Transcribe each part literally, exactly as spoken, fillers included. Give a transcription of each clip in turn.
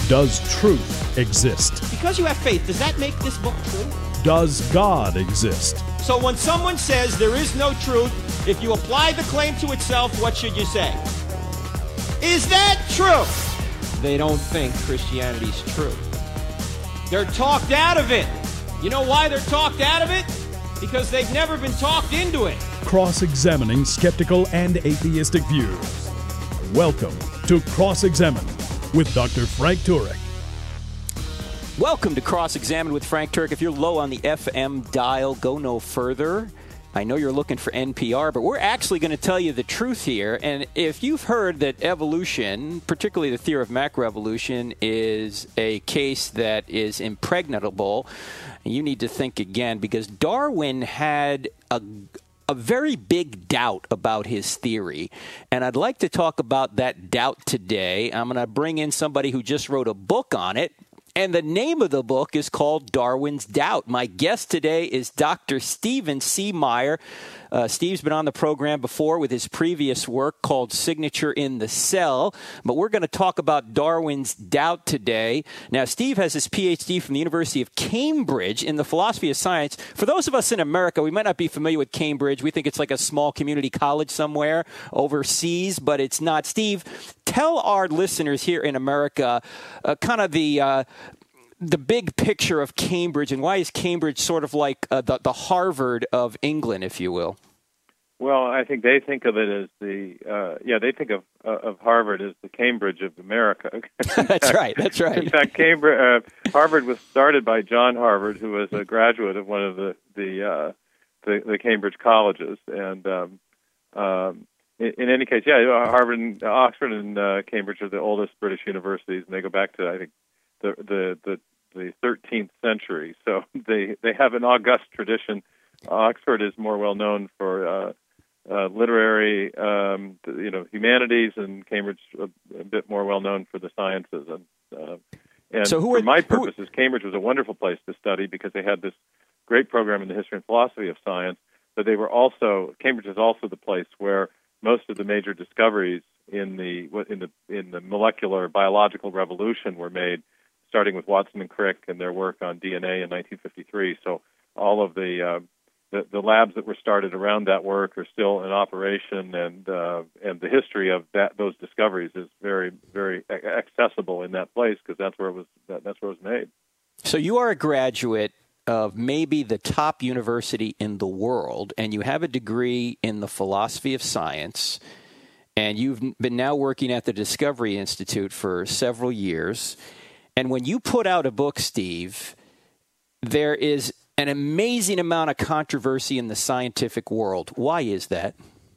Does truth exist? Because you have faith, does that make this book true? Does God exist? So when someone says there is no truth, if you apply the claim to itself, what should you say? Is that true? They don't think Christianity's true. They're talked out of it. You know why they're talked out of it? Because they've never been talked into it. Cross-examining skeptical and atheistic views. Welcome to Cross-Examine with Doctor Frank Turek. Welcome to Cross-Examine with Frank Turek. If you're low on the F M dial, go no further. I know you're looking for N P R, but we're actually going to tell you the truth here. And if you've heard that evolution, particularly the theory of macroevolution, is a case that is impregnable, you need to think again, because Darwin had a a very big doubt about his theory. And I'd like to talk about that doubt today. I'm going to bring in somebody who just wrote a book on it. And the name of the book is called Darwin's Doubt. My guest today is Doctor Stephen C. Meyer. Uh, Steve's been on the program before with his previous work called Signature in the Cell. But we're going to talk about Darwin's Doubt today. Now, Steve has his P H D from the University of Cambridge in the philosophy of science. For those of us in America, we might not be familiar with Cambridge. We think it's like a small community college somewhere overseas, but it's not. Steve, tell our listeners here in America uh, kind of the... Uh, the big picture of Cambridge, and why is Cambridge sort of like uh, the, the Harvard of England, if you will? Well, I think they think of it as the, uh, yeah, they think of uh, of Harvard as the Cambridge of America. That's fact, right, that's right. In fact, Cambridge, uh, Harvard was started by John Harvard, who was a graduate of one of the the uh, the, the Cambridge colleges. And um, um, in, in any case, yeah, Harvard, and Oxford, and uh, Cambridge are the oldest British universities, and they go back to, I think, the the the the thirteenth century. So they they have an august tradition. Oxford is more well known for uh, uh, literary, um, you know, humanities, and Cambridge a, a bit more well known for the sciences. And uh, and so who for are, my who, purposes, Cambridge was a wonderful place to study because they had this great program in the history and philosophy of science. But they were also Cambridge is also the place where most of the major discoveries in the in the in the molecular biological revolution were made, starting with Watson and Crick and their work on D N A in nineteen fifty-three. So all of the, uh, the the labs that were started around that work are still in operation, and uh, and the history of that those discoveries is very very accessible in that place because that's where it was that, that's where it was made. So you are a graduate of maybe the top university in the world, and you have a degree in the philosophy of science, and you've been now working at the Discovery Institute for several years. And when you put out a book, Steve, there is an amazing amount of controversy in the scientific world. Why is that?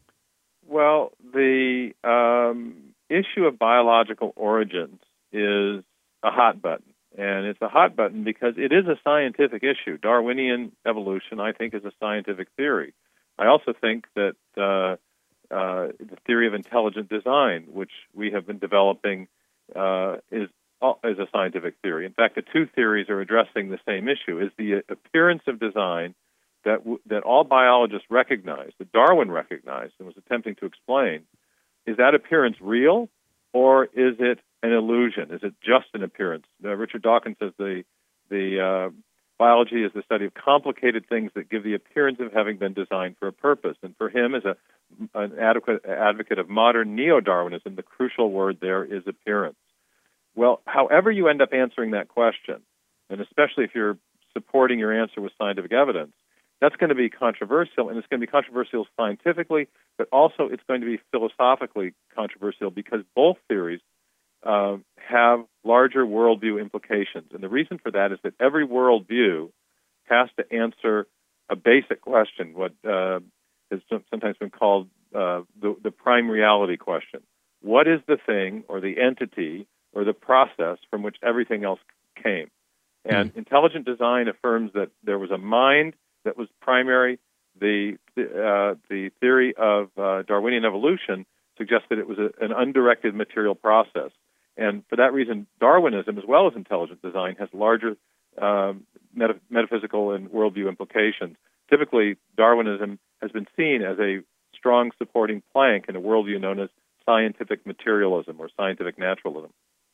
Well, the um, issue of biological origins is a hot button. And it's a hot button because it is a scientific issue. Darwinian evolution, I think, is a scientific theory. I also think that uh, uh, the theory of intelligent design, which we have been developing, uh, is is a scientific theory. In fact, the two theories are addressing the same issue: is the appearance of design that w- that all biologists recognize, that Darwin recognized and was attempting to explain. Is that appearance real, or is it an illusion? Is it just an appearance? Uh, Richard Dawkins says the the uh, biology is the study of complicated things that give the appearance of having been designed for a purpose. And for him, as a an adequate advocate of modern neo-Darwinism, the crucial word there is appearance. Well, however you end up answering that question, and especially if you're supporting your answer with scientific evidence, that's going to be controversial, and it's going to be controversial scientifically, but also it's going to be philosophically controversial because both theories uh, have larger worldview implications. And the reason for that is that every worldview has to answer a basic question, what uh, has sometimes been called uh, the, the prime reality question. What is the thing or the entity or the process from which everything else came? And mm-hmm. intelligent design affirms that there was a mind that was primary. The uh, the theory of uh, Darwinian evolution suggests that it was a, an undirected material process. And for that reason, Darwinism, as well as intelligent design, has larger um, meta- metaphysical and worldview implications. Typically, Darwinism has been seen as a strong supporting plank in a worldview known as scientific materialism or scientific naturalism.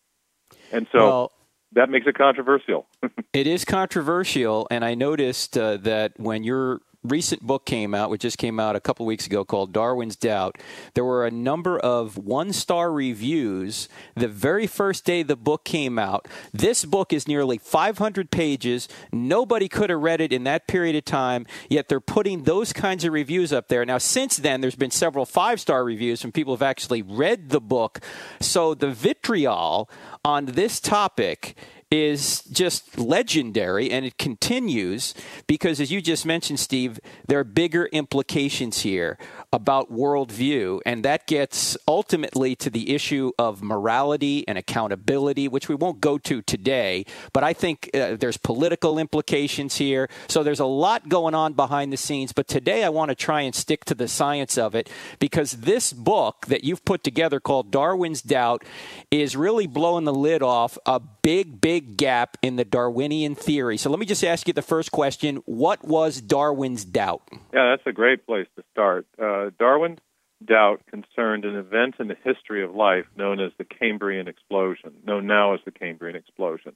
And so well, that makes it controversial. It is controversial, and I noticed uh, that when your recent book came out, which just came out a couple weeks ago, called Darwin's Doubt, there were a number of one-star reviews the very first day the book came out. This book is nearly five hundred pages. Nobody could have read it in that period of time, yet they're putting those kinds of reviews up there. Now, since then, there's been several five-star reviews from people who have actually read the book. So the vitriol on this topic is just legendary, and it continues because, as you just mentioned, Steve, there are bigger implications here about worldview, and that gets ultimately to the issue of morality and accountability, which we won't go to today, but I think uh, there's political implications here. So there's a lot going on behind the scenes, but today I want to try and stick to the science of it, because this book that you've put together called Darwin's Doubt is really blowing the lid off a big, big gap in the Darwinian theory. So let me just ask you the first question. What was Darwin's doubt? Yeah, that's a great place to start. Uh, Darwin's doubt concerned an event in the history of life known as the Cambrian explosion, known now as the Cambrian explosion.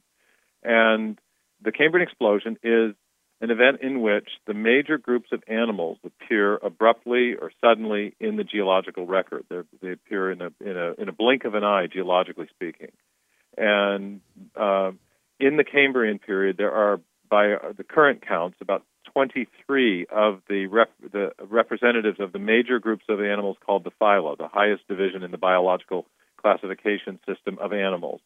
And the Cambrian explosion is an event in which the major groups of animals appear abruptly or suddenly in the geological record. They're, they appear in a, in, a, in a blink of an eye, geologically speaking. And uh, in the Cambrian period, there are, by the current counts, about twenty-three of the, rep- the representatives of the major groups of animals called the phyla, the highest division in the biological classification system of animals.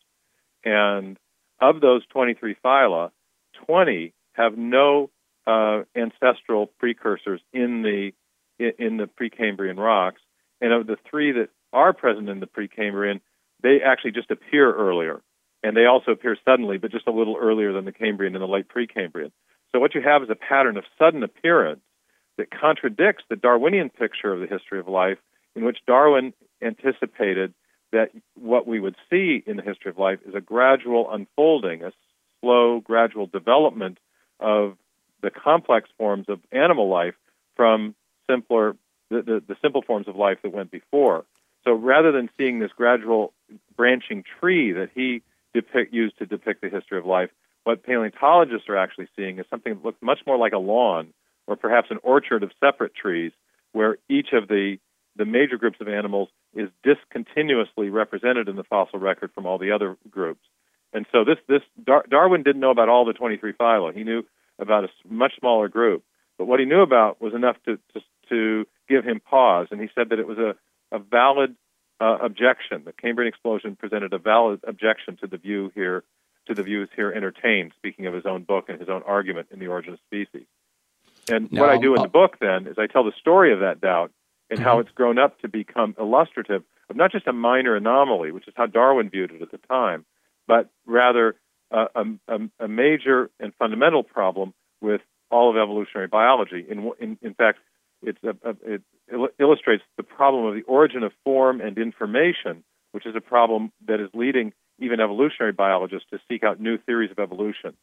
And of those twenty-three phyla, twenty have no uh, ancestral precursors in the in the Precambrian rocks, and of the three that are present in the Precambrian, they actually just appear earlier, and they also appear suddenly, but just a little earlier than the Cambrian and the late Precambrian. So what you have is a pattern of sudden appearance that contradicts the Darwinian picture of the history of life, in which Darwin anticipated that what we would see in the history of life is a gradual unfolding, a slow, gradual development of the complex forms of animal life from simpler, the, the, the simple forms of life that went before. So rather than seeing this gradual branching tree that he depict, used to depict the history of life, what paleontologists are actually seeing is something that looks much more like a lawn, or perhaps an orchard of separate trees, where each of the, the major groups of animals is discontinuously represented in the fossil record from all the other groups. And so this, this Dar- Darwin didn't know about all the twenty-three phyla. He knew about a much smaller group. But what he knew about was enough to, to, to give him pause, and he said that it was a, a valid uh, objection. The Cambrian explosion presented a valid objection to the view here, to the views here entertained, speaking of his own book and his own argument in The Origin of Species. And no, what I do in uh, the book, then, is I tell the story of that doubt and mm-hmm. how it's grown up to become illustrative of not just a minor anomaly, which is how Darwin viewed it at the time, but rather uh, a, a major and fundamental problem with all of evolutionary biology. In, in, in fact, it's a, a, it illustrates the problem of the origin of form and information, which is a problem that is leading even evolutionary biologists to seek out new theories of evolution.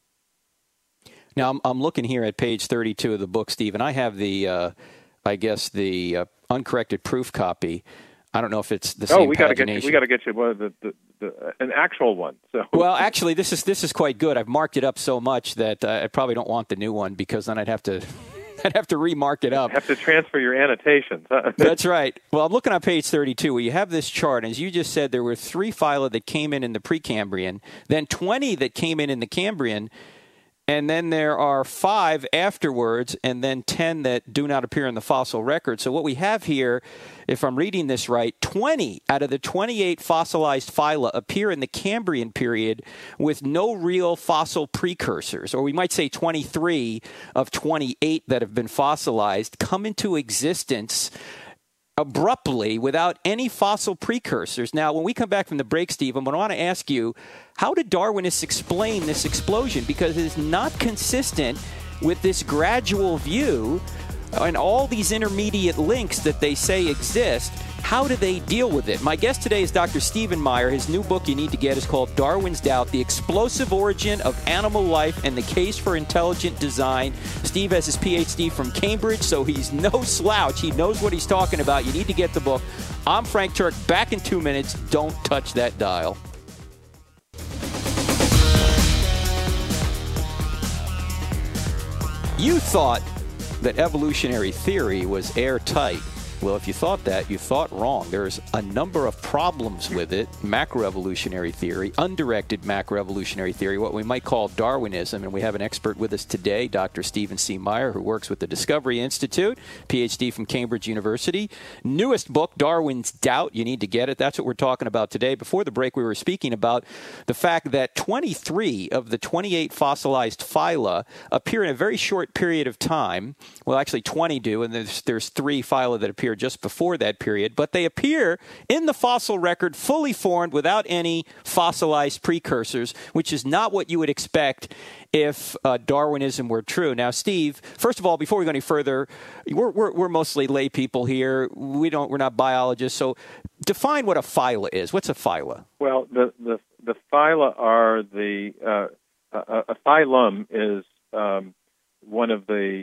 Now, I'm, I'm looking here at page thirty-two of the book, Steve, and I have the, uh, I guess, the uh, uncorrected proof copy. I don't know if it's the oh, same we gotta pagination. Get you, we got to get you well, the, the, the, an actual one. So. Well, actually, this is this is quite good. I've marked it up so much that uh, I probably don't want the new one, because then I'd have to I'd have to remark it up. Have to transfer your annotations. Huh? That's right. Well, I'm looking on page thirty-two where you have this chart. And as you just said, there were three phyla that came in in the Precambrian, then twenty that came in in the Cambrian, and then there are five afterwards, and then ten that do not appear in the fossil record. So what we have here, if I'm reading this right, twenty out of the twenty-eight fossilized phyla appear in the Cambrian period with no real fossil precursors, or we might say twenty-three of twenty-eight that have been fossilized come into existence abruptly without any fossil precursors. Now, when we come back from the break, Steve, I'm going to want to ask you, how did Darwinists explain this explosion? Because it is not consistent with this gradual view and all these intermediate links that they say exist. How do they deal with it? My guest today is Doctor Stephen Meyer. His new book you need to get is called Darwin's Doubt, The Explosive Origin of Animal Life and the Case for Intelligent Design. Steve has his P H D from Cambridge, so he's no slouch. He knows what he's talking about. You need to get the book. I'm Frank Turk. Back in two minutes. Don't touch that dial. You thought that evolutionary theory was airtight. Well, if you thought that, you thought wrong. There's a number of problems with it. Macroevolutionary theory, undirected macroevolutionary theory, what we might call Darwinism. And we have an expert with us today, Doctor Stephen C. Meyer, who works with the Discovery Institute, P H D from Cambridge University. Newest book, Darwin's Doubt. You need to get it. That's what we're talking about today. Before the break, we were speaking about the fact that twenty-three of the twenty-eight fossilized phyla appear in a very short period of time. Well, actually twenty do, and there's, there's three phyla that appear just before that period, but they appear in the fossil record fully formed without any fossilized precursors, which is not what you would expect if uh, Darwinism were true. Now, Steve, first of all, before we go any further, we're, we're, we're mostly lay people here. We don't, we're not biologists, so define what a phyla is. What's a phyla? Well, the the, the phyla are the uh, a, a phylum is um, one of the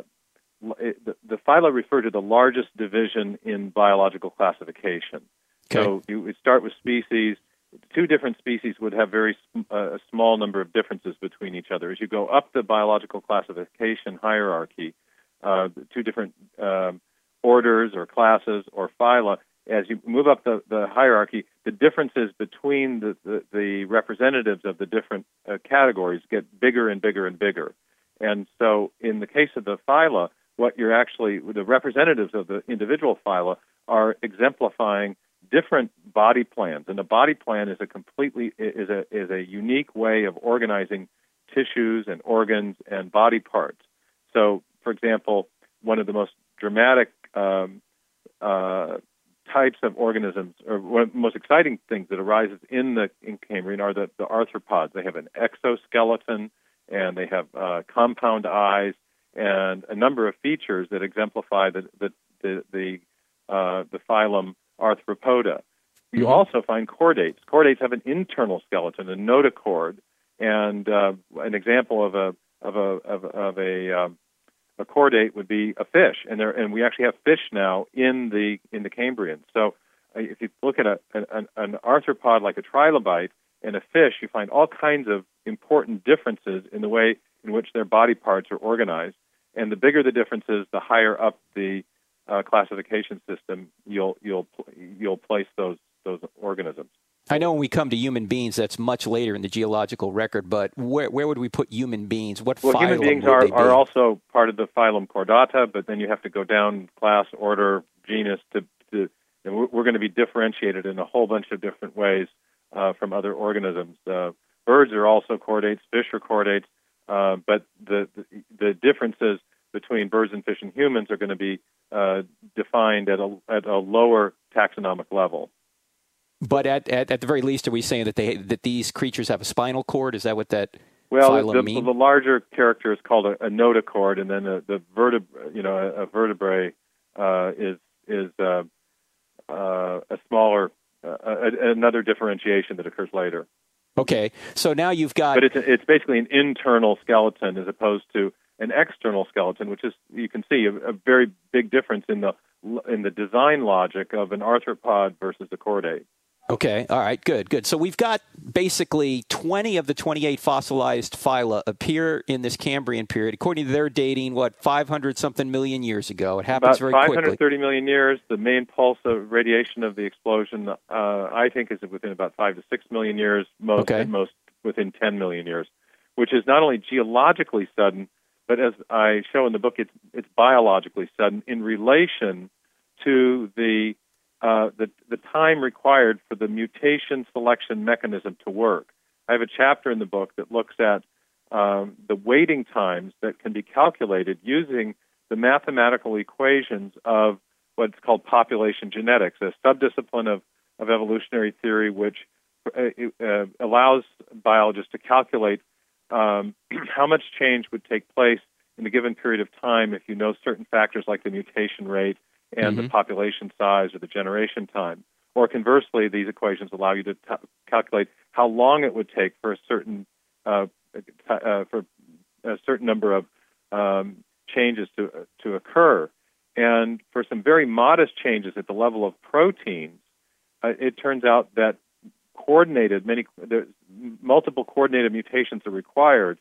It, the, the phyla refer to the largest division in biological classification. Okay. So you would start with species. Two different species would have very uh, a small number of differences between each other. As you go up the biological classification hierarchy, uh, two different um, orders or classes or phyla, as you move up the, the hierarchy, the differences between the, the, the representatives of the different uh, categories get bigger and bigger and bigger. And so in the case of the phyla, what you're actually, the representatives of the individual phyla are exemplifying different body plans, and a body plan is a completely is a is a unique way of organizing tissues and organs and body parts. So, for example, one of the most dramatic um, uh, types of organisms, or one of the most exciting things that arises in the in Cambrian are the, the arthropods. They have an exoskeleton, and they have uh, compound eyes, and a number of features that exemplify the the the the, uh, the phylum Arthropoda. You mm-hmm. also find chordates. Chordates have an internal skeleton, a notochord, and uh, an example of a of a of, of a um, a chordate would be a fish, and there and we actually have fish now in the in the Cambrian. So uh, if you look at a an, an arthropod like a trilobite and a fish, you find all kinds of important differences in the way in which their body parts are organized. And the bigger the differences, the higher up the uh, classification system you'll you'll you'll place those those organisms. I know when we come to human beings, that's much later in the geological record. But where where would we put human beings? What well, phylum human beings would are, they be? are also part of the phylum Chordata, but then you have to go down class, order, genus to to. And we're, we're going to be differentiated in a whole bunch of different ways uh, from other organisms. Uh, birds are also chordates. Fish are chordates. Uh, but the, the the differences between birds and fish and humans are going to be uh, defined at a at a lower taxonomic level. But at, at at the very least, are we saying that they that these creatures have a spinal cord? Is that what that well, phylum the, mean? the larger character is called a, a notochord, and then a, the vertebra, you know, a, a vertebrae uh, is is uh, uh, a smaller uh, a, another differentiation that occurs later. Okay, so now you've got... But it's it's basically an internal skeleton as opposed to an external skeleton, which is, you can see, a, a very big difference in the in the design logic of an arthropod versus a chordate. Okay, all right, good, good. So we've got basically twenty of the twenty-eight fossilized phyla appear in this Cambrian period. According to their dating, what, five hundred something million years ago? It happens About very quickly. five hundred thirty million years. The main pulse of radiation of the explosion, uh, I think, is within about five to six million years, most okay. at most within ten million years, which is not only geologically sudden, but as I show in the book, it's, it's biologically sudden in relation to the Uh, the, the time required for the mutation selection mechanism to work. I have a chapter in the book that looks at um, the waiting times that can be calculated using the mathematical equations of what's called population genetics, a subdiscipline of, of evolutionary theory which uh, uh, allows biologists to calculate um, how much change would take place in a given period of time if you know certain factors like the mutation rate and mm-hmm. the population size or the generation time. Or conversely, these equations allow you to t- calculate how long it would take for a certain uh, t- uh, for a certain number of um, changes to uh, to occur. And for some very modest changes at the level of proteins, uh, it turns out that coordinated many there's multiple coordinated mutations are required,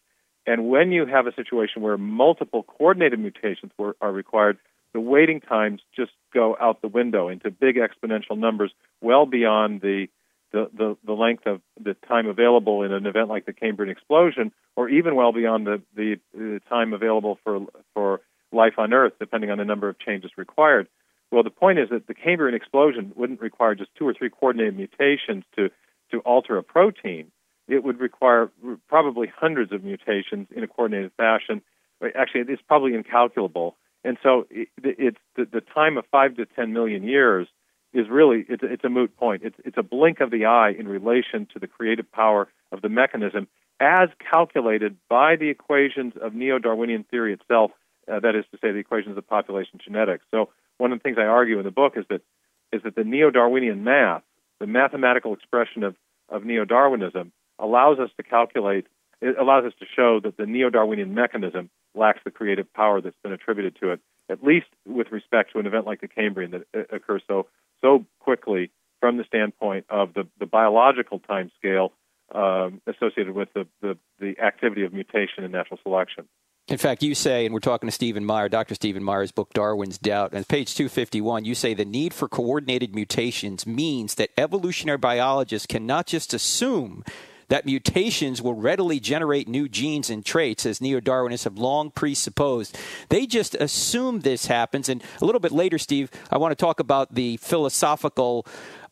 And when you have a situation where multiple coordinated mutations were, are required, the waiting times just go out the window into big exponential numbers, well beyond the The, the, the length of the time available in an event like the Cambrian explosion, or even well beyond the, the, the time available for for life on Earth, depending on the number of changes required. Well, the point is that the Cambrian explosion wouldn't require just two or three coordinated mutations to, to alter a protein. It would require probably hundreds of mutations in a coordinated fashion. Actually, it's probably incalculable. And so it, it's the, the time of five to ten million years is really, it's, it's a moot point. It's, it's a blink of the eye in relation to the creative power of the mechanism as calculated by the equations of neo-Darwinian theory itself, uh, that is to say, the equations of population genetics. So one of the things I argue in the book is that is that the neo-Darwinian math, the mathematical expression of, of neo-Darwinism, allows us to calculate, it allows us to show that the neo-Darwinian mechanism lacks the creative power that's been attributed to it, at least with respect to an event like the Cambrian that uh, occurs so so quickly from the standpoint of the, the biological time scale um, associated with the, the, the activity of mutation and natural selection. In fact, you say, and we're talking to Stephen Meyer, Doctor Stephen Meyer's book, Darwin's Doubt, and page two fifty-one, you say the need for coordinated mutations means that evolutionary biologists cannot just assume that mutations will readily generate new genes and traits, as neo-Darwinists have long presupposed. They just assume this happens. And a little bit later, Steve, I want to talk about the philosophical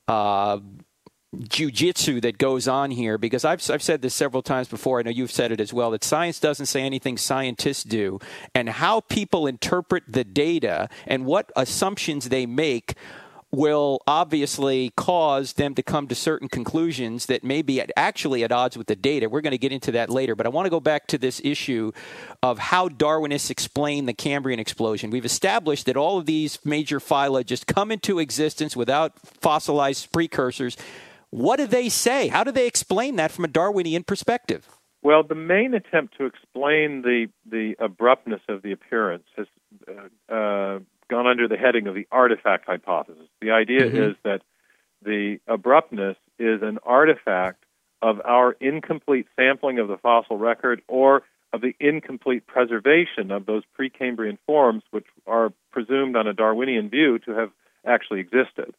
uh, jiu-jitsu that goes on here, because I've, I've said this several times before. I know you've said it as well, that science doesn't say anything scientists do. And how people interpret the data and what assumptions they make will obviously cause them to come to certain conclusions that may be at, actually at odds with the data. We're going to get into that later, but I want to go back to this issue of how Darwinists explain the Cambrian explosion. We've established that all of these major phyla just come into existence without fossilized precursors. What do they say? How do they explain that from a Darwinian perspective? Well, the main attempt to explain the, the abruptness of the appearance has uh, uh, gone under the heading of the artifact hypothesis. The idea mm-hmm. is that the abruptness is an artifact of our incomplete sampling of the fossil record or of the incomplete preservation of those Precambrian forms, which are presumed on a Darwinian view to have actually existed.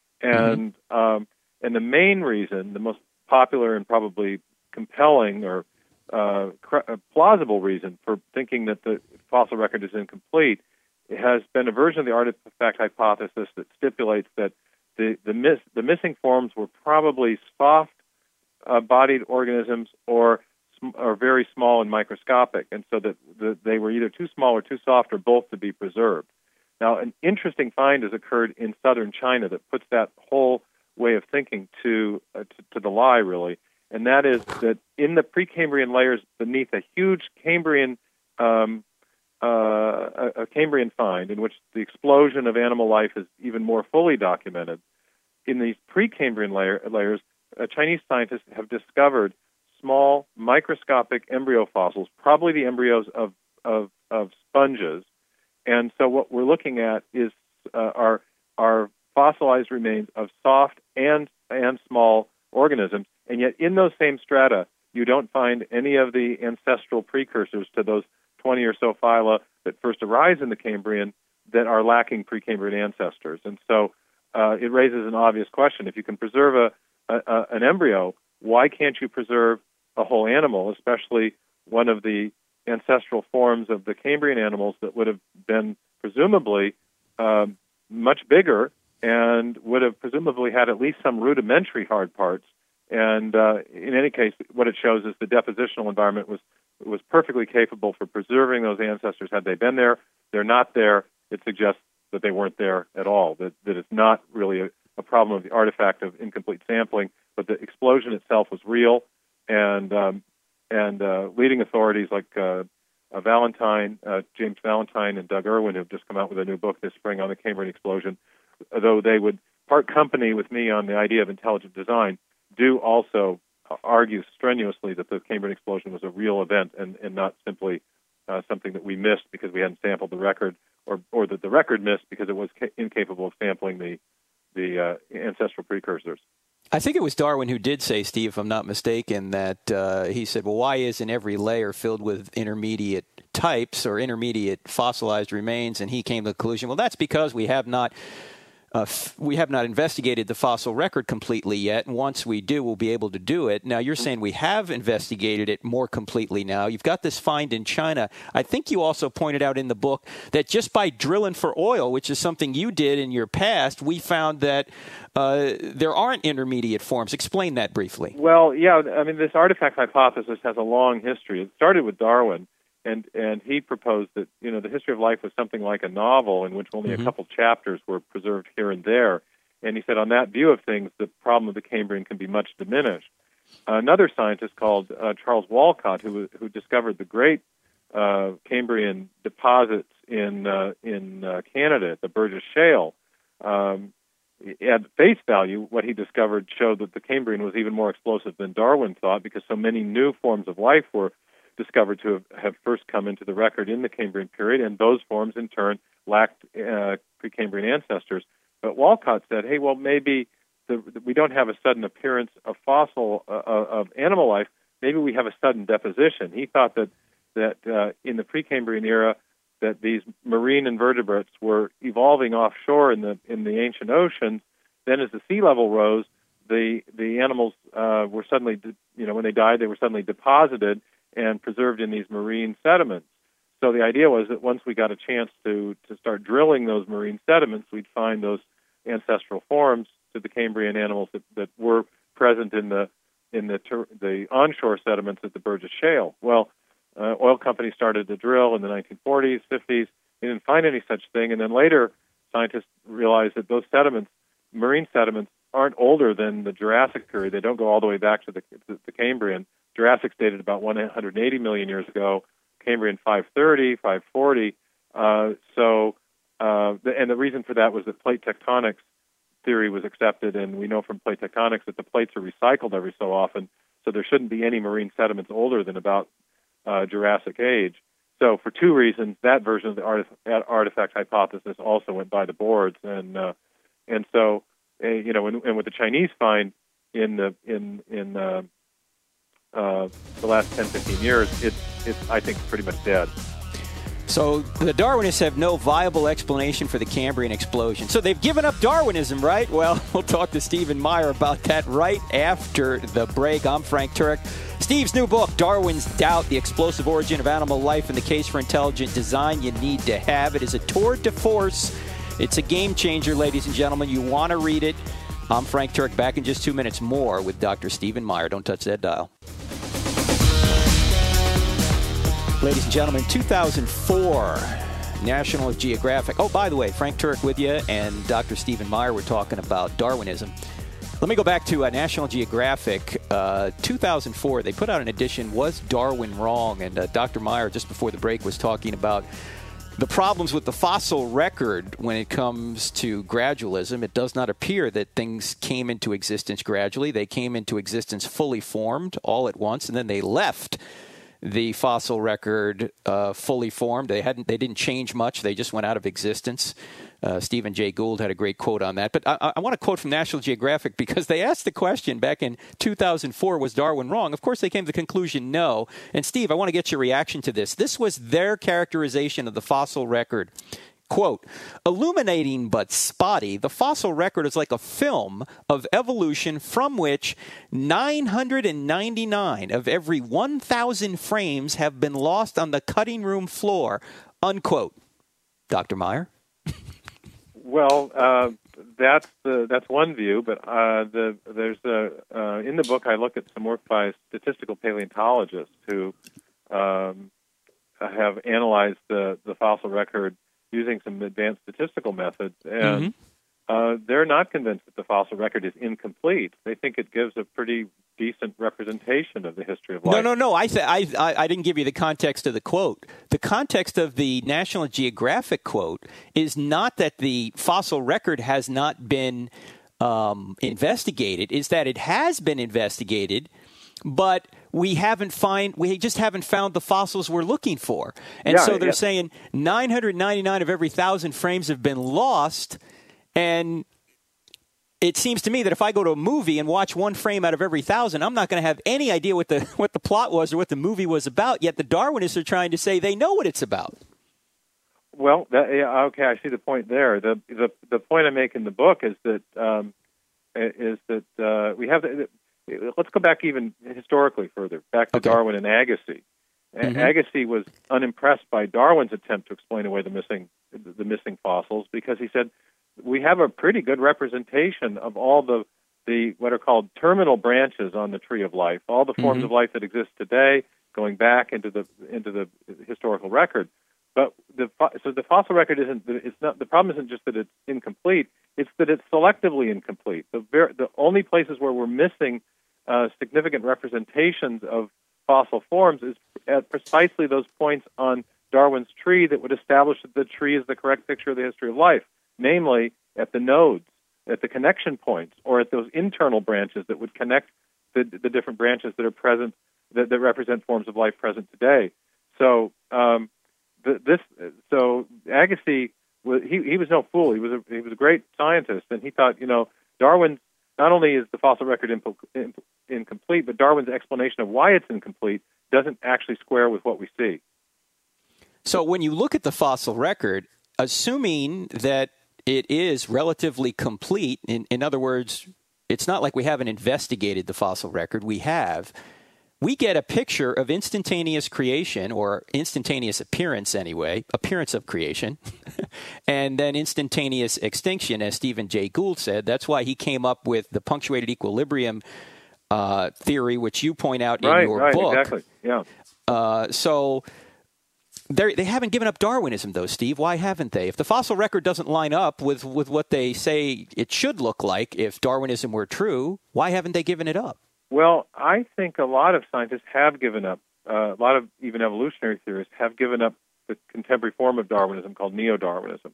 And mm-hmm. um, and the main reason, the most popular and probably compelling or uh, cr- plausible reason for thinking that the fossil record is incomplete It has been a version of the artifact hypothesis that stipulates that the the, miss, the missing forms were probably soft-bodied uh, organisms or or very small and microscopic, and so that the, they were either too small or too soft or both to be preserved. Now, an interesting find has occurred in southern China that puts that whole way of thinking to uh, to, to the lie, really, and that is that in the Precambrian layers beneath a huge Cambrian um, Uh, a, a Cambrian find in which the explosion of animal life is even more fully documented. In these Precambrian layer, layers, uh, Chinese scientists have discovered small microscopic embryo fossils, probably the embryos of, of, of sponges. And so what we're looking at is uh, our, our fossilized remains of soft and, and small organisms. And yet in those same strata, you don't find any of the ancestral precursors to those twenty or so phyla that first arise in the Cambrian that are lacking Precambrian ancestors. And so uh, it raises an obvious question. If you can preserve a, a, a, an embryo, why can't you preserve a whole animal, especially one of the ancestral forms of the Cambrian animals that would have been presumably um, much bigger and would have presumably had at least some rudimentary hard parts. And uh, in any case, what it shows is the depositional environment was was perfectly capable for preserving those ancestors had they been there. They're not there. It suggests that they weren't there at all, that, that it's not really a, a problem of the artifact of incomplete sampling, but the explosion itself was real. And um, and uh, leading authorities like uh, uh, Valentine, uh, James Valentine and Doug Irwin, who've just come out with a new book this spring on the Cambrian explosion, though they would part company with me on the idea of intelligent design, do also argue strenuously that the Cambrian explosion was a real event and, and not simply uh, something that we missed because we hadn't sampled the record, or, or that the record missed because it was ca- incapable of sampling the the uh, ancestral precursors. I think it was Darwin who did say, Steve, if I'm not mistaken, that uh, he said, well, why isn't every layer filled with intermediate types or intermediate fossilized remains? And he came to the conclusion, well, that's because we have not uh, f- we have not investigated the fossil record completely yet. And once we do, we'll be able to do it. Now, you're saying we have investigated it more completely now. You've got this find in China. I think you also pointed out in the book that just by drilling for oil, which is something you did in your past, we found that uh, there aren't intermediate forms. Explain that briefly. Well, yeah, I mean, this artifact hypothesis has a long history. It started with Darwin. And and he proposed that, you know, the history of life was something like a novel in which only mm-hmm. a couple chapters were preserved here and there. And he said on that view of things, the problem of the Cambrian can be much diminished. Uh, another scientist called uh, Charles Walcott, who who discovered the great uh, Cambrian deposits in uh, in uh, Canada at the Burgess Shale, um, at face value, what he discovered showed that the Cambrian was even more explosive than Darwin thought, because so many new forms of life were discovered to have, have first come into the record in the Cambrian period, and those forms in turn lacked uh, Precambrian ancestors. But Walcott said, hey, well, maybe the, we don't have a sudden appearance of fossil, uh, of animal life, maybe we have a sudden deposition. He thought that, that uh, in the Precambrian era, that these marine invertebrates were evolving offshore in the in the ancient oceans. Then as the sea level rose, the, the animals uh, were suddenly, you know, when they died, they were suddenly deposited and preserved in these marine sediments. So the idea was that once we got a chance to, to start drilling those marine sediments, we'd find those ancestral forms to the Cambrian animals that, that were present in the in the ter- the onshore sediments at the Burgess Shale. Well, uh, oil companies started to drill in the nineteen forties, fifties. They didn't find any such thing, and then later scientists realized that those sediments, marine sediments, aren't older than the Jurassic period. They don't go all the way back to the, to the Cambrian. Jurassic dated about one hundred eighty million years ago, Cambrian five thirty, five forty. Uh, so, uh, the, and the reason for that was that plate tectonics theory was accepted, and we know from plate tectonics that the plates are recycled every so often, so there shouldn't be any marine sediments older than about uh, Jurassic age. So for two reasons, that version of the artif- artifact hypothesis also went by the boards, and uh, and so uh, you know, and, and with the Chinese find in the in in uh, Uh, the last ten, fifteen years, it's, it's, I think, pretty much dead. So the Darwinists have no viable explanation for the Cambrian explosion. So they've given up Darwinism, right? Well, we'll talk to Stephen Meyer about that right after the break. I'm Frank Turek. Steve's new book, Darwin's Doubt, The Explosive Origin of Animal Life and the Case for Intelligent Design. You need to have it. It's a tour de force. It's a game changer, ladies and gentlemen. You want to read it. I'm Frank Turek. Back in just two minutes more with Doctor Stephen Meyer. Don't touch that dial. Ladies and gentlemen, two thousand four, National Geographic. Oh, by the way, Frank Turek with you, and Doctor Stephen Meyer. We're talking about Darwinism. Let me go back to uh, National Geographic. Uh, two thousand four, they put out an edition, Was Darwin Wrong? And uh, Doctor Meyer, just before the break, was talking about the problems with the fossil record when it comes to gradualism. It does not appear that things came into existence gradually. They came into existence fully formed all at once, and then they left the fossil record uh, fully formed. They hadn't. They didn't change much. They just went out of existence. Uh, Stephen Jay Gould had a great quote on that. But I, I want to quote from National Geographic because they asked the question back in two thousand four, was Darwin wrong? Of course, they came to the conclusion no. And Steve, I want to get your reaction to this. This was their characterization of the fossil record. Quote, illuminating but spotty, the fossil record is like a film of evolution from which nine hundred ninety-nine of every one thousand frames have been lost on the cutting room floor, unquote. Doctor Meyer? Well, uh, that's the that's one view, but uh, the there's a uh, in the book I look at some work by statistical paleontologists who um, have analyzed the, the fossil record using some advanced statistical methods, and mm-hmm. uh, they're not convinced that the fossil record is incomplete. They think it gives a pretty decent representation of the history of life. No, no, no. I, th- I, I, I didn't give you the context of the quote. The context of the National Geographic quote is not that the fossil record has not been um, investigated. It's that it has been investigated, but we haven't find we just haven't found the fossils we're looking for. And yeah, so they're yeah. saying nine hundred ninety-nine of every thousand frames have been lost, and it seems to me that if I go to a movie and watch one frame out of every thousand, I'm not going to have any idea what the what the plot was or what the movie was about. Yet the Darwinists are trying to say they know what it's about. Well, that, yeah, okay, I see the point there. The the the point I make in the book is that um, is that uh, we have. The, let's go back even historically further, back to Okay. Darwin and Agassiz. Mm-hmm. Agassiz was unimpressed by Darwin's attempt to explain away the missing the missing fossils because he said we have a pretty good representation of all the the what are called terminal branches on the tree of life, all the forms Mm-hmm. of life that exist today, going back into the into the historical record. But the so the fossil record isn't it's not the problem isn't just that it's incomplete, it's that it's selectively incomplete. The ver, the only places where we're missing uh, significant representations of fossil forms is at precisely those points on Darwin's tree that would establish that the tree is the correct picture of the history of life, namely at the nodes, at the connection points, or at those internal branches that would connect the, the different branches that are present, that, that represent forms of life present today. So um, the, this, so Agassiz, was, he, he was no fool. He was a, he was a great scientist, and he thought, you know, Darwin, not only is the fossil record impo- imp- incomplete, but Darwin's explanation of why it's incomplete doesn't actually square with what we see. So when you look at the fossil record, assuming that it is relatively complete, in, in other words, it's not like we haven't investigated the fossil record, we have, we get a picture of instantaneous creation, or instantaneous appearance anyway, appearance of creation, and then instantaneous extinction, as Stephen Jay Gould said. That's why he came up with the punctuated equilibrium uh, theory, which you point out in right, your right, book. Exactly, yeah. Uh, so they they haven't given up Darwinism, though, Steve. Why haven't they? If the fossil record doesn't line up with, with what they say it should look like if Darwinism were true, why haven't they given it up? Well, I think a lot of scientists have given up, uh, a lot of even evolutionary theorists have given up the contemporary form of Darwinism called neo-Darwinism.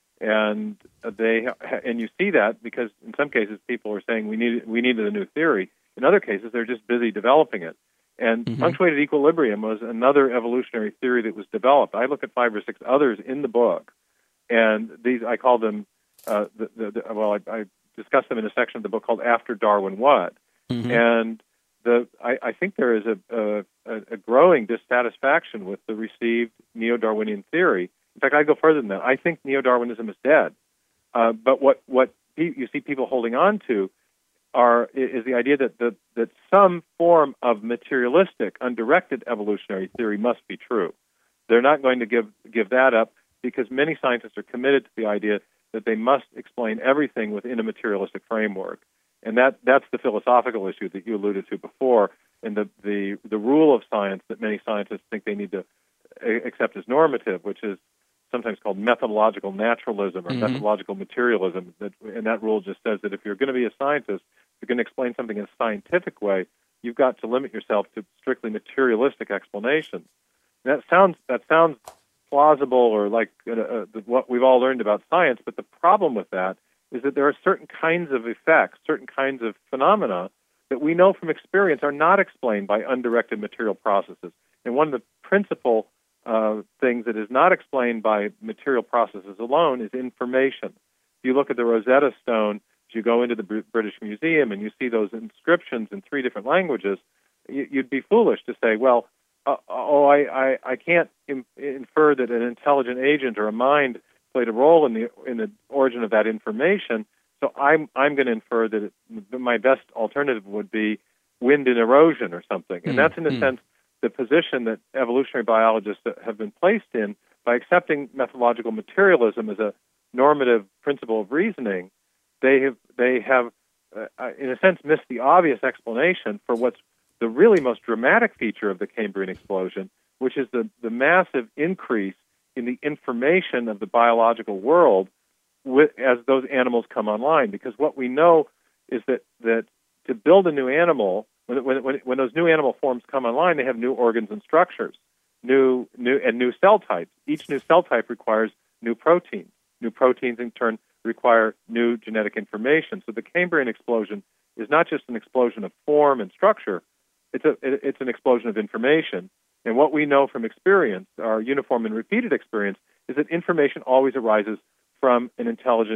And they and you see that because in some cases people are saying we need we needed a new theory. In other cases, they're just busy developing it. And mm-hmm. punctuated equilibrium was another evolutionary theory that was developed. I look at five or six others in the book, and these I call them uh, the, the, the, well, I, I discuss them in a section of the book called After Darwin What. Mm-hmm. And the I, I think there is a, a, a growing dissatisfaction with the received neo-Darwinian theory. In fact, I go further than that. I think neo-Darwinism is dead. Uh, but what, what you see people holding on to are is the idea that the, that some form of materialistic, undirected evolutionary theory must be true. They're not going to give give that up because many scientists are committed to the idea that they must explain everything within a materialistic framework. And that, that's the philosophical issue that you alluded to before, and the, the, the rule of science that many scientists think they need to accept as normative, which is sometimes called methodological naturalism or mm-hmm. methodological materialism. That, and that rule just says that if you're going to be a scientist, if you're going to explain something in a scientific way, you've got to limit yourself to strictly materialistic explanations. And that sounds that sounds plausible or like uh, uh, what we've all learned about science, but the problem with that is that there are certain kinds of effects, certain kinds of phenomena that we know from experience are not explained by undirected material processes. And one of the principal uh, things that is not explained by material processes alone is information. If you look at the Rosetta Stone, if you go into the British Museum and you see those inscriptions in three different languages, you'd be foolish to say, well, uh, oh, I, I, I can't im- infer that an intelligent agent or a mind played a role in the in the origin of that information. So I'm I'm going to infer that, it, that my best alternative would be wind and erosion or something. And mm, that's in a mm. sense the position that evolutionary biologists have been placed in by accepting methodological materialism as a normative principle of reasoning. They have they have uh, in a sense missed the obvious explanation for what's the really most dramatic feature of the Cambrian explosion, which is the the massive increase in the information of the biological world with, as those animals come online. Because what we know is that, that to build a new animal, when, when, when those new animal forms come online, they have new organs and structures, new, new and new cell types. Each new cell type requires new proteins. New proteins, in turn, require new genetic information. So the Cambrian explosion is not just an explosion of form and structure, it's, a, it's an explosion of information. And what we know from experience, our uniform and repeated experience, is that information always arises from an intelligent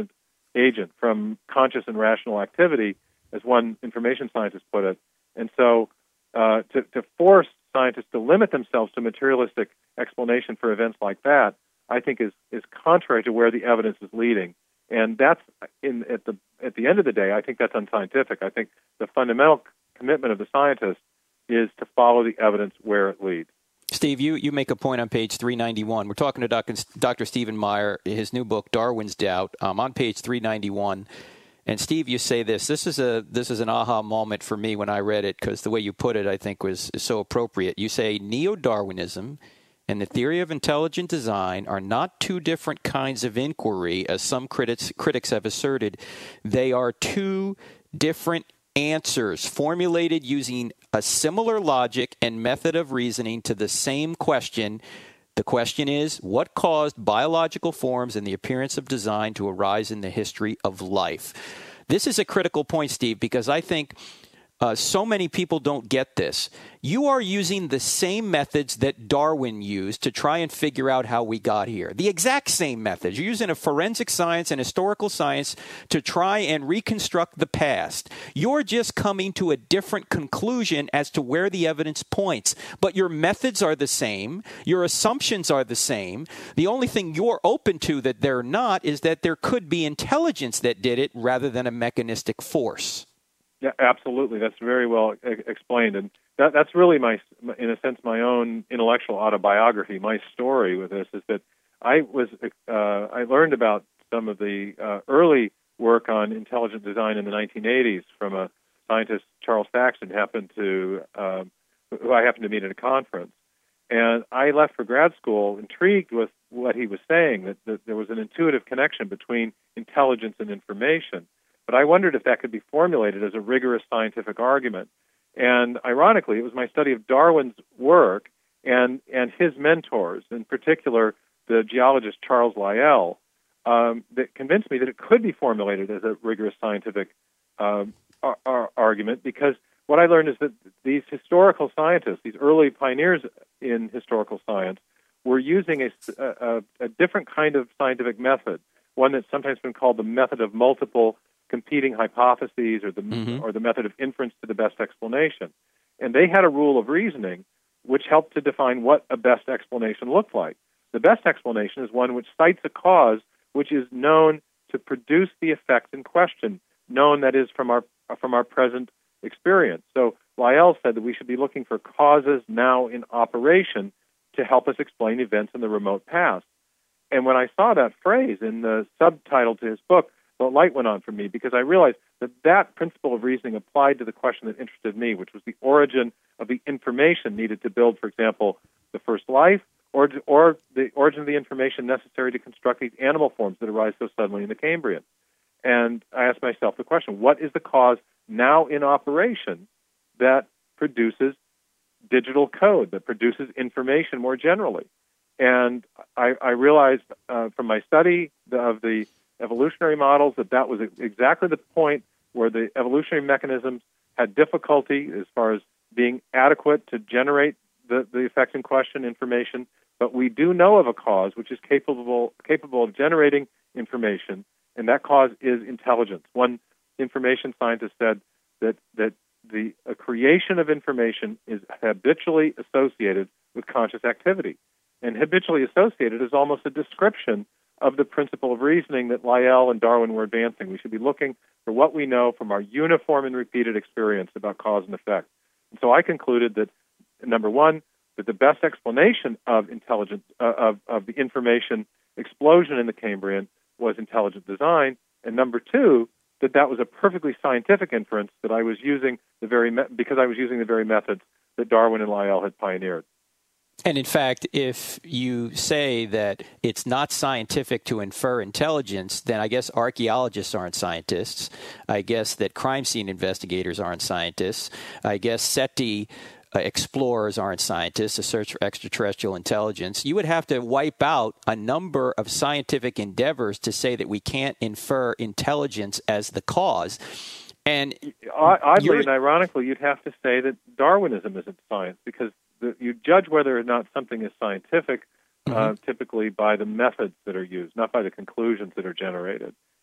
agent from conscious and rational activity, as one information scientist put it. And so uh, to, to force scientists to limit themselves to materialistic explanation for events like that, I think is, is contrary to where the evidence is leading. And that's, in, at the at the end of the day, I think that's unscientific. I think the fundamental commitment of the scientist is to follow the evidence where it leads. Steve, you, you make a point on page three ninety-one. We're talking to Doctor Doctor Stephen Meyer, his new book, Darwin's Doubt, um, on page three ninety-one. And Steve, you say this. This is a this is an aha moment for me when I read it, because the way you put it, I think, was is so appropriate. You say neo-Darwinism and the theory of intelligent design are not two different kinds of inquiry, as some critics critics have asserted. They are two different answers formulated using a similar logic and method of reasoning to the same question. The question is, what caused biological forms and the appearance of design to arise in the history of life? This is a critical point, Steve, because I think uh, so many people don't get this. You are using the same methods that Darwin used to try and figure out how we got here. The exact same methods. You're using a forensic science and historical science to try and reconstruct the past. You're just coming to a different conclusion as to where the evidence points. But your methods are the same. Your assumptions are the same. The only thing you're open to that they're not is that there could be intelligence that did it rather than a mechanistic force. Yeah, absolutely. That's very well e- explained. And that, that's really my, in a sense, my own intellectual autobiography. My story with this is that I was, uh, I learned about some of the uh, early work on intelligent design in the nineteen eighties from a scientist, Charles Saxon, happened to, uh, who I happened to meet at a conference. And I left for grad school intrigued with what he was saying, that, that there was an intuitive connection between intelligence and information. But I wondered if that could be formulated as a rigorous scientific argument. And ironically, it was my study of Darwin's work and, and his mentors, in particular the geologist Charles Lyell, um, that convinced me that it could be formulated as a rigorous scientific um, ar- ar- argument, because what I learned is that these historical scientists, these early pioneers in historical science, were using a, a, a different kind of scientific method, one that's sometimes been called the method of multiple competing hypotheses, or the mm-hmm. or the method of inference to the best explanation. And they had a rule of reasoning which helped to define what a best explanation looked like. The best explanation is one which cites a cause which is known to produce the effect in question, known, that is, from our from our present experience. So Lyell said that we should be looking for causes now in operation to help us explain events in the remote past. And when I saw that phrase in the subtitle to his book, the light went on for me, because I realized that that principle of reasoning applied to the question that interested me, which was the origin of the information needed to build, for example, the first life, or or the origin of the information necessary to construct these animal forms that arise so suddenly in the Cambrian. And I asked myself the question, what is the cause now in operation that produces digital code, that produces information more generally? And I, I realized uh, from my study of the evolutionary models that that was exactly the point where the evolutionary mechanisms had difficulty as far as being adequate to generate the, the effect in question, information. But we do know of a cause which is capable capable of generating information, and that cause is intelligence. One information scientist said that that the a creation of information is habitually associated with conscious activity. And habitually associated is almost a description of the principle of reasoning that Lyell and Darwin were advancing. We should be looking for what we know from our uniform and repeated experience about cause and effect. And so I concluded that, number one, that the best explanation of intelligent uh, of, of the information explosion in the Cambrian was intelligent design, and number two, that that was a perfectly scientific inference that I was using the very me- because I was using the very methods that Darwin and Lyell had pioneered. And in fact, if you say that it's not scientific to infer intelligence, then I guess archaeologists aren't scientists. I guess that crime scene investigators aren't scientists. I guess SETI uh, explorers aren't scientists, a search for extraterrestrial intelligence. You would have to wipe out a number of scientific endeavors to say that we can't infer intelligence as the cause. And oddly and ironically, you'd have to say that Darwinism isn't science, because the, you judge whether or not something is scientific mm-hmm. uh, typically by the methods that are used, not by the conclusions that are generated.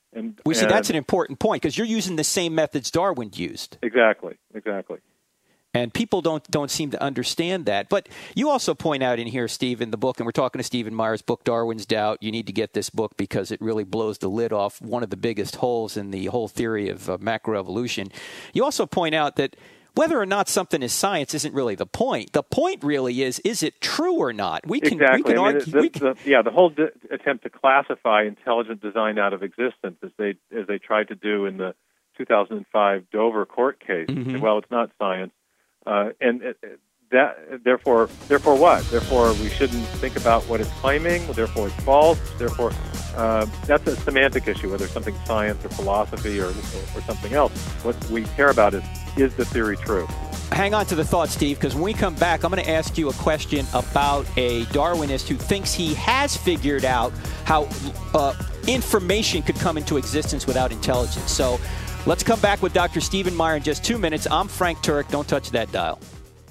And we see and that's an important point because you're using the same methods Darwin used. Exactly, exactly. And people don't don't seem to understand that. But you also point out in here, Steve, in the book, and we're talking to Stephen Meyer's book, Darwin's Doubt. You need to get this book because it really blows the lid off one of the biggest holes in the whole theory of uh, macroevolution. You also point out that whether or not something is science isn't really the point. The point really is, is it true or not? We can, exactly. we can I mean, argue. the, we can, the, yeah, the whole di- attempt to classify intelligent design out of existence, as they as they tried to do in the two thousand five Dover court case. Mm-hmm. Well, it's not science. Uh, and uh, that, therefore, therefore what? Therefore, we shouldn't think about what it's claiming. Therefore, it's false. Therefore, uh, that's a semantic issue, whether something's science or philosophy or, or, or something else. What we care about is, is the theory true? Hang on to the thought, Steve, because when we come back, I'm going to ask you a question about a Darwinist who thinks he has figured out how uh, information could come into existence without intelligence. So let's come back with Doctor Stephen Meyer in just two minutes. I'm Frank Turek. Don't touch that dial.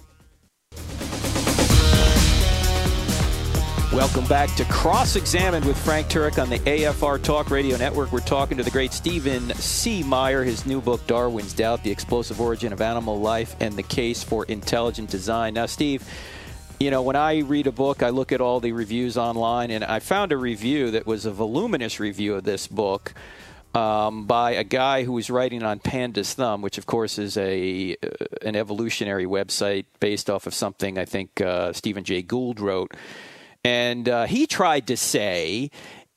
Welcome back to Cross-Examined with Frank Turek on the A F R Talk Radio Network. We're talking to the great Stephen C. Meyer, his new book, Darwin's Doubt, The Explosive Origin of Animal Life and the Case for Intelligent Design. Now, Steve, you know, when I read a book, I look at all the reviews online, and I found a review that was a voluminous review of this book um, by a guy who was writing on Pandas Thumb, which, of course, is a uh, an evolutionary website based off of something I think uh, Stephen Jay Gould wrote. And uh, he tried to say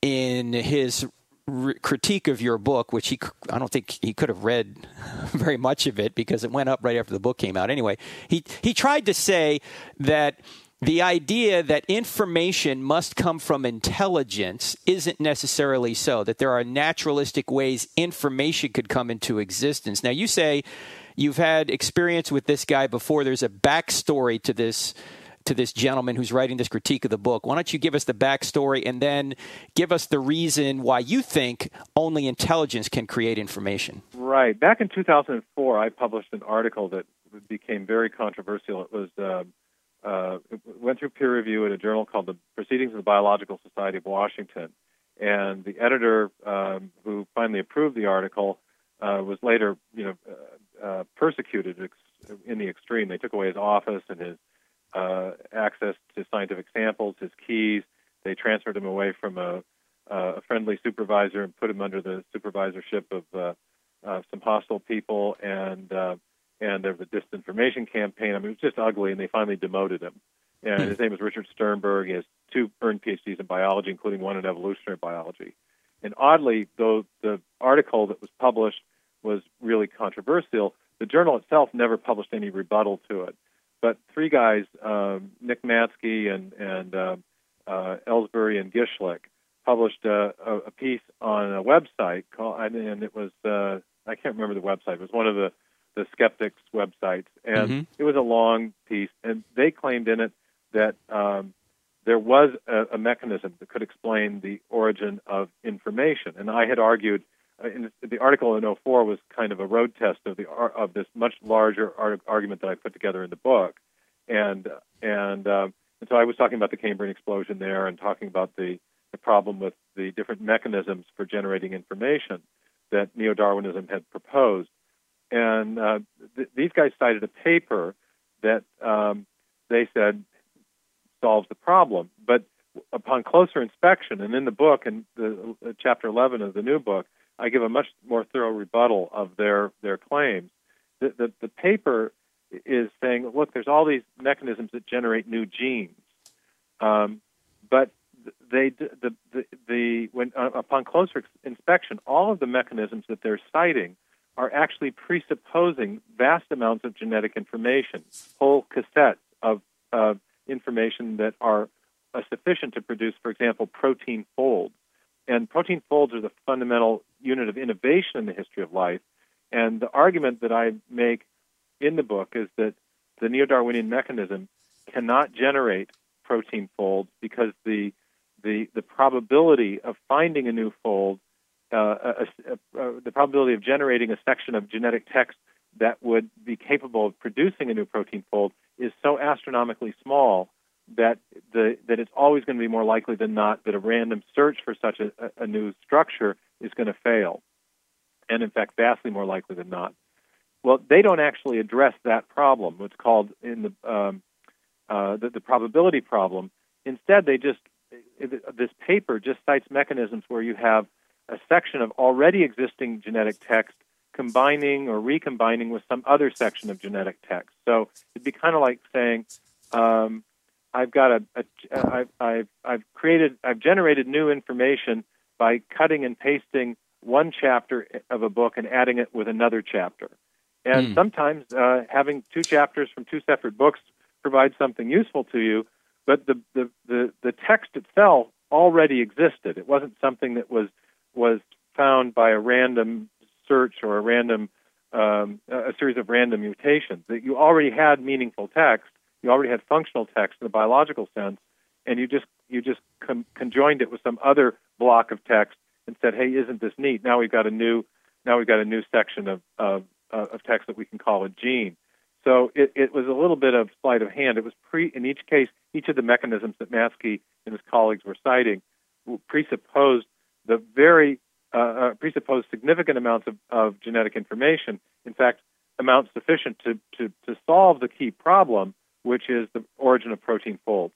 in his r- critique of your book, which he I don't think he could have read very much of it because it went up right after the book came out. Anyway, he he tried to say that the idea that information must come from intelligence isn't necessarily so, that there are naturalistic ways information could come into existence. Now, you say you've had experience with this guy before. There's a backstory to this to this gentleman who's writing this critique of the book. Why don't you give us the backstory and then give us the reason why you think only intelligence can create information? Right. Back in two thousand four, I published an article that became very controversial. It was uh, uh, it went through peer review at a journal called the Proceedings of the Biological Society of Washington. And the editor um, who finally approved the article uh, was later, you know, uh, uh, persecuted ex- in the extreme. They took away his office and his Uh, access to scientific samples, his keys. They transferred him away from a, a friendly supervisor and put him under the supervisorship of uh, uh, some hostile people, and uh, and there was a disinformation campaign. I mean, it was just ugly, and they finally demoted him. And his name is Richard Sternberg. He has two earned P H Ds in biology, including one in evolutionary biology. And oddly, though the article that was published was really controversial, the journal itself never published any rebuttal to it. But three guys, um, Nick Matsky and, and uh, uh, Ellsbury and Gishlick, published a, a, a piece on a website called, and it was, uh, I can't remember the website, it was one of the, the skeptics' websites, and mm-hmm. it was a long piece, and they claimed in it that um, there was a, a mechanism that could explain the origin of information. And I had argued, in the article in oh four was kind of a road test of the of this much larger argument that I put together in the book, and and, uh, and so I was talking about the Cambrian explosion there, and talking about the, the problem with the different mechanisms for generating information that neo-Darwinism had proposed, and uh, th- these guys cited a paper that um, they said solves the problem, but upon closer inspection, and in the book, in the uh, chapter eleven of the new book, I give a much more thorough rebuttal of their, their claims. The, the, the paper is saying, look, there's all these mechanisms that generate new genes, um, but they the the, the when uh, upon closer inspection, all of the mechanisms that they're citing are actually presupposing vast amounts of genetic information, whole cassettes of uh, information that are uh, sufficient to produce, for example, protein folds. And protein folds are the fundamental unit of innovation in the history of life. And the argument that I make in the book is that the neo-Darwinian mechanism cannot generate protein folds because the the, the probability of finding a new fold, uh, a, a, a, the probability of generating a section of genetic text that would be capable of producing a new protein fold is so astronomically small that the, that it's always going to be more likely than not that a random search for such a, a new structure is going to fail, and in fact, vastly more likely than not. Well, they don't actually address that problem, what's called in the um, uh, the, the probability problem. Instead, they just this paper just cites mechanisms where you have a section of already existing genetic text combining or recombining with some other section of genetic text. So it'd be kind of like saying, um, I've got a, a I've, I've, I've created, I've generated new information by cutting and pasting one chapter of a book and adding it with another chapter. And mm. sometimes uh, having two chapters from two separate books provides something useful to you, but the, the, the, the text itself already existed. It wasn't something that was was found by a random search or a random um, a series of random mutations. That you already had meaningful text, you already had functional text in the biological sense, and you just you just con- conjoined it with some other block of text and said, "Hey, isn't this neat? Now we've got a new now we've got a new section of of, of text that we can call a gene." So it, it was a little bit of sleight of hand. It was pre in each case, each of the mechanisms that Matzke and his colleagues were citing presupposed the very uh, uh, presupposed significant amounts of, of genetic information, in fact, amounts sufficient to, to, to solve the key problem, which is the origin of protein folds.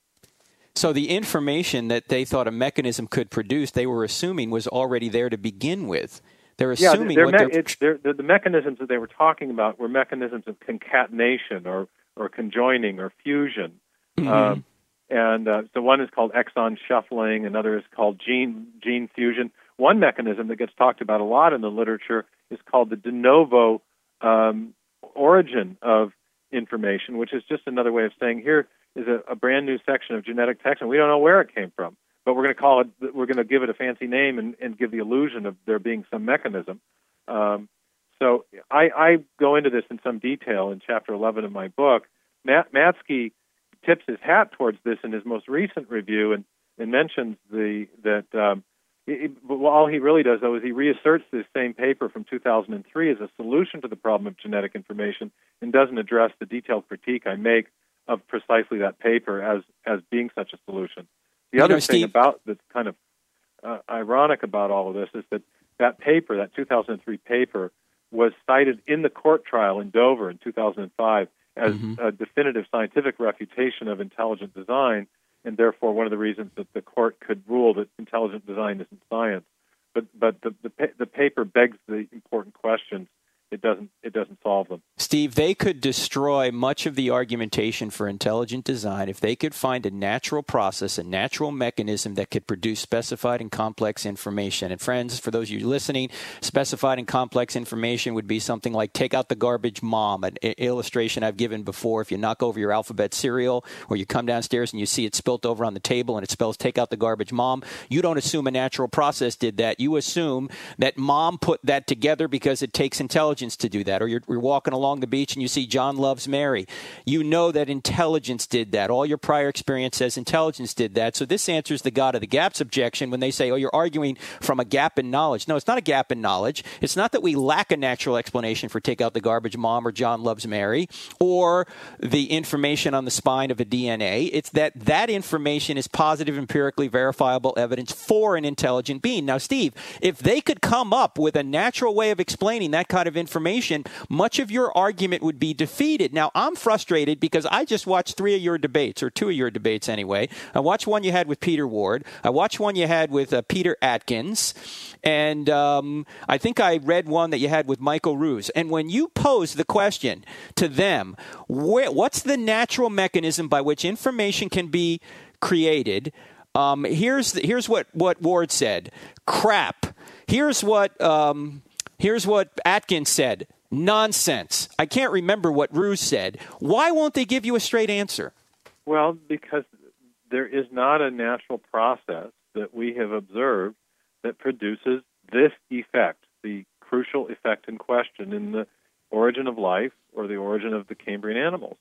So the information that they thought a mechanism could produce, they were assuming was already there to begin with. They're assuming yeah, they're, what they're, they're... it's, they're, the mechanisms that they were talking about were mechanisms of concatenation or, or conjoining or fusion. Mm-hmm. Um, And uh, so one is called exon shuffling, another is called gene gene fusion. One mechanism that gets talked about a lot in the literature is called the de novo um, origin of information, which is just another way of saying here is a, a brand new section of genetic text, and we don't know where it came from, but we're going to call it, we're going to give it a fancy name and, and give the illusion of there being some mechanism. Um, so I, I go into this in some detail in chapter eleven of my book. Mat- Matzke tips his hat towards this in his most recent review and, and mentions the that um, he, well, all he really does, though, is he reasserts this same paper from two thousand three as a solution to the problem of genetic information and doesn't address the detailed critique I make of precisely that paper as, as being such a solution. The you other know, thing Steve, about that's kind of uh, ironic about all of this is that that paper, that two thousand three paper, was cited in the court trial in Dover in two thousand five as mm-hmm. a definitive scientific refutation of intelligent design, and therefore one of the reasons that the court could rule that intelligent design isn't science. But but the the, the paper begs the important questions. It doesn't it doesn't solve them. Steve, they could destroy much of the argumentation for intelligent design if they could find a natural process, a natural mechanism that could produce specified and complex information. And friends, for those of you listening, specified and complex information would be something like take out the garbage mom, an illustration I've given before. If you knock over your alphabet cereal or you come downstairs and you see it spilt over on the table and it spells take out the garbage mom, you don't assume a natural process did that. You assume that mom put that together because it takes intelligence to do that. Or you're, you're walking along the beach and you see John Loves Mary. You know that intelligence did that. All your prior experience says intelligence did that. So this answers the God of the gaps objection when they say, oh, you're arguing from a gap in knowledge. No, it's not a gap in knowledge. It's not that we lack a natural explanation for take out the garbage mom or John Loves Mary or the information on the spine of a D N A. It's that that information is positive, empirically verifiable evidence for an intelligent being. Now, Steve, if they could come up with a natural way of explaining that kind of information, much of your argument would be defeated. Now, I'm frustrated because I just watched three of your debates, or two of your debates anyway. I watched one you had with Peter Ward. I watched one you had with uh, Peter Atkins. And um, I think I read one that you had with Michael Ruse. And when you pose the question to them, where, what's the natural mechanism by which information can be created? Um, here's the, here's what, what Ward said. Crap. Here's what... Um, Here's what Atkins said. Nonsense. I can't remember what Ruse said. Why won't they give you a straight answer? Well, because there is not a natural process that we have observed that produces this effect, the crucial effect in question in the origin of life or the origin of the Cambrian animals.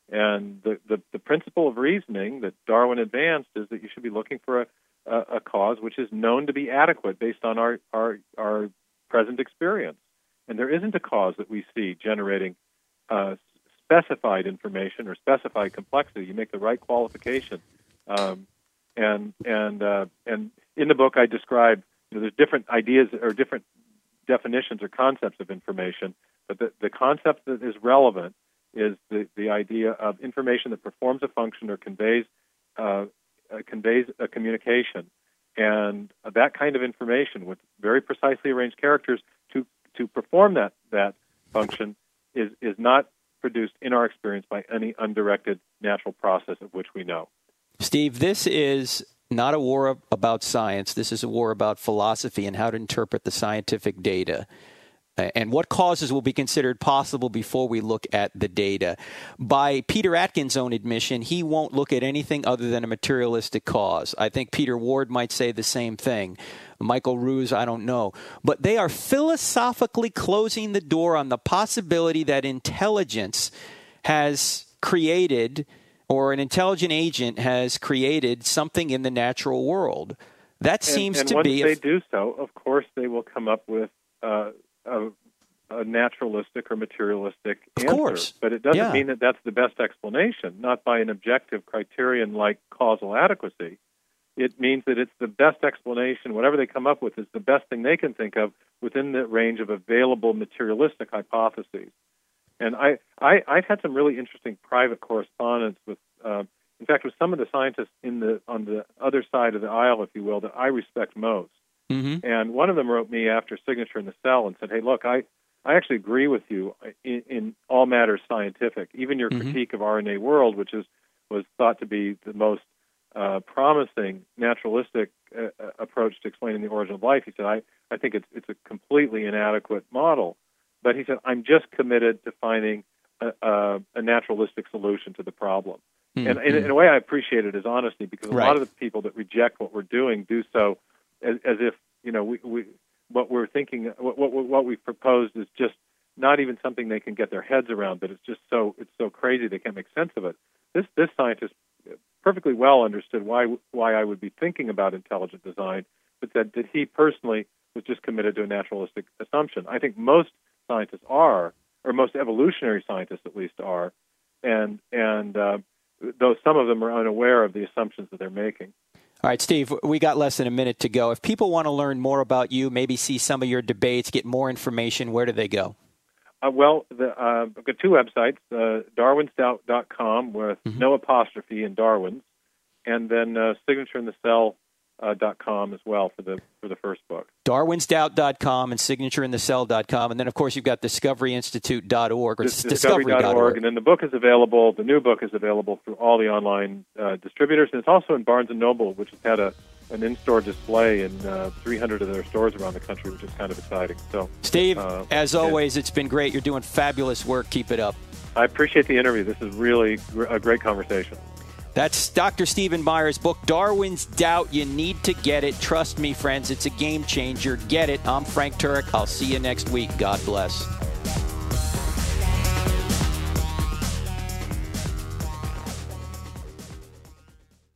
And the, the, the principle of reasoning that Darwin advanced is that you should be looking for a, a, a cause which is known to be adequate based on our, our, our present experience. And there isn't a cause that we see generating uh, specified information or specified complexity. You make the right qualification. Um, and and uh, and in the book, I describe you know, there's different ideas or different definitions or concepts of information, but the, the concept that is relevant is the, the idea of information that performs a function or conveys uh, uh, conveys a communication, and uh, that kind of information with very precisely arranged characters to to perform that that function is is not produced in our experience by any undirected natural process of which we know. Steve, this is not a war about science. This is a war about philosophy and how to interpret the scientific data. And what causes will be considered possible before we look at the data. By Peter Atkins' own admission, he won't look at anything other than a materialistic cause. I think Peter Ward might say the same thing. Michael Ruse, I don't know. But they are philosophically closing the door on the possibility that intelligence has created, or an intelligent agent has created, something in the natural world. That seems and, and to once be... they a, do so, of course, they will come up with... Uh, A, a naturalistic or materialistic of answer. Course. But it doesn't yeah. mean that that's the best explanation, not by an objective criterion like causal adequacy. It means that it's the best explanation, whatever they come up with is the best thing they can think of within the range of available materialistic hypotheses. And I, I, I've had some really interesting private correspondence with, uh, in fact, with some of the scientists in the on the other side of the aisle, if you will, that I respect most. Mm-hmm. And one of them wrote me after Signature in the Cell and said, hey, look, I, I actually agree with you in, in all matters scientific. Even your mm-hmm. critique of R N A World, which is was thought to be the most uh, promising naturalistic uh, approach to explaining the origin of life. He said, I, I think it's, it's a completely inadequate model. But he said, I'm just committed to finding a, a, a naturalistic solution to the problem. Mm-hmm. And in, in a way, I appreciated his honesty because a right. lot of the people that reject what we're doing do so As, as if you know we, we what we're thinking what, what what we've proposed is just not even something they can get their heads around, but it's just so it's so crazy they can't make sense of it. This this scientist perfectly well understood why why I would be thinking about intelligent design, but that that he personally was just committed to a naturalistic assumption. I think most scientists are, or most evolutionary scientists at least are, and and uh, though some of them are unaware of the assumptions that they're making. All right, Steve, we got less than a minute to go. If people want to learn more about you, maybe see some of your debates, get more information, where do they go? Uh, well, the, uh, I've got two websites, uh, darwins doubt dot com with mm-hmm. no apostrophe in Darwin's, and then uh, signature in the cell dot com as well for the for the first book. darwins doubt dot com and signature in the cell dot com. And then, of course, you've got discovery institute dot org or Dis- discovery dot org. discovery dot org. And then the book is available, the new book is available through all the online uh, distributors. And it's also in Barnes and Noble, which has had a an in-store display in uh, three hundred of their stores around the country, which is kind of exciting. So, Steve, uh, as always, it's been great. You're doing fabulous work. Keep it up. I appreciate the interview. This is really gr- a great conversation. That's Doctor Stephen Meyer's book, Darwin's Doubt. You need to get it. Trust me, friends, it's a game changer. Get it. I'm Frank Turek. I'll see you next week. God bless.